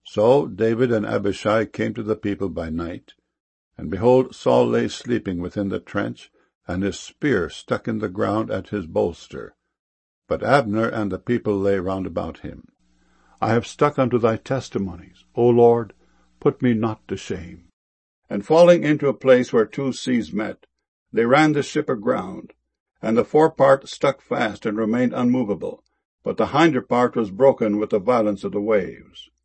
So David and Abishai came to the people by night, and behold, Saul lay sleeping within the trench, and his spear stuck in the ground at his bolster. But Abner and the people lay round about him. I have stuck unto thy testimonies, O Lord, put me not to shame. And falling into a place where two seas met, they ran the ship aground, and the forepart stuck fast and remained unmovable, but the hinder part was broken with the violence of the waves.